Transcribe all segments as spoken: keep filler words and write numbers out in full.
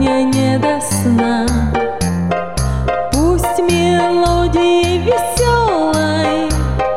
мне не до сна. Пусть мелодией веселой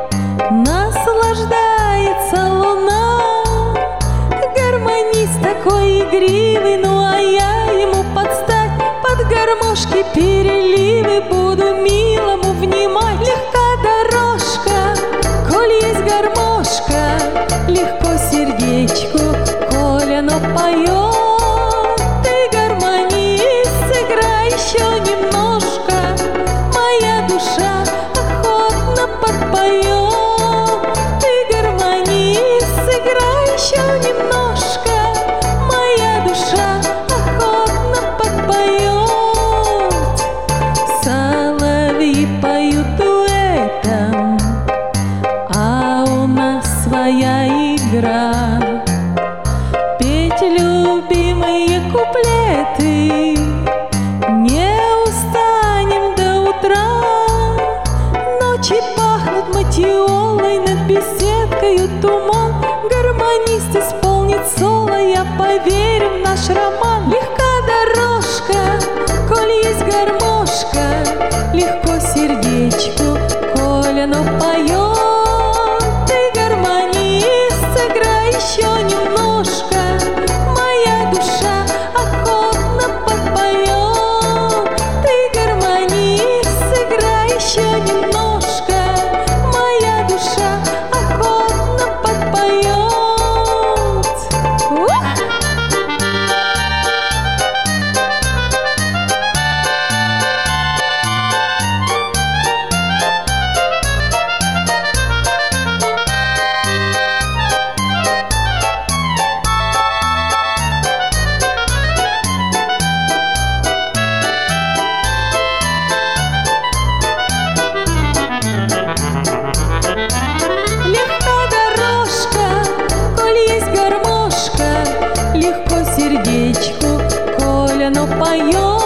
наслаждается луна. Гармонист такой игривый, ну а я ему подстать. Под гармошки переливы буду милому внимать. Легка дорожка, коль есть гармошка, легко сердечку, коль оно поет. Ты, гармонист, сыграй еще немножко, моя душа охотно подпоет. Ты, гармонист, сыграй еще немножко, моя душа охотно подпоет. Соловьи поют дуэтом, а у нас своя игра. Петь любимые куплеты не устанем до утра. Ночи пахнут матиолой, над беседкою туман. Гармонист исполнит соло, я поверю в наш роман. Легка дорожка, коль есть гармошка, легко сердечку, коль оно поет. Ты, гармонист, сыграй еще немножко, моя душа охотно подпоет. Ты, гармонист, сыграй еще немножко, моя душа охотно подпоет. Ух! Легка дорожка, коль есть гармошка, легко сердечку, коль оно поет.